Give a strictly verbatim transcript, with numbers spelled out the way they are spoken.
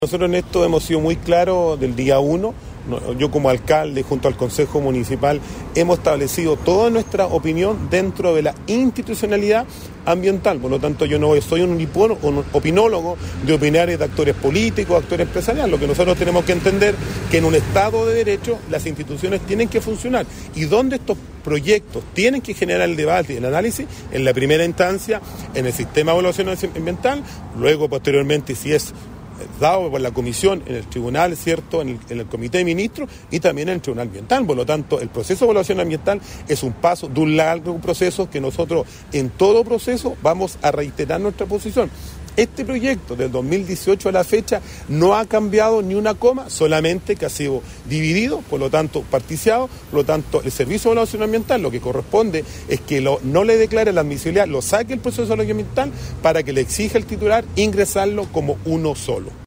Nosotros en esto hemos sido muy claros del día uno. Yo como alcalde, junto al Consejo Municipal, hemos establecido toda nuestra opinión dentro de la institucionalidad ambiental. Por lo tanto, yo no soy un, un opinólogo de opiniones de actores políticos, actores empresariales. Lo que nosotros tenemos que entender que en un Estado de Derecho las instituciones tienen que funcionar. Y donde estos proyectos tienen que generar el debate y el análisis, en la primera instancia, en el sistema de evaluación ambiental, luego, posteriormente, si es dado por la comisión en el tribunal, ¿cierto?, en el, en el comité de ministros y también en el tribunal ambiental. Por lo tanto, el proceso de evaluación ambiental es un paso de un largo proceso que nosotros en todo proceso vamos a reiterar nuestra posición. Este proyecto del dos mil dieciocho a la fecha no ha cambiado ni una coma, solamente que ha sido dividido, por lo tanto particiado, por lo tanto el servicio de evaluación ambiental lo que corresponde es que lo, no le declare la admisibilidad, lo saque el proceso de evaluación ambiental para que le exija el titular ingresarlo como uno solo.